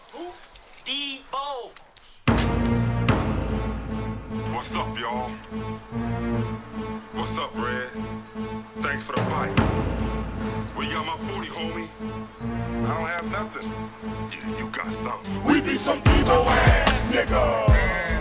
Who? Debo. What's up, y'all? What's up, Red? Thanks for the fight. Where you got my 40, homie? I don't have nothing. Yeah, you got something. We be some Debo ass niggas.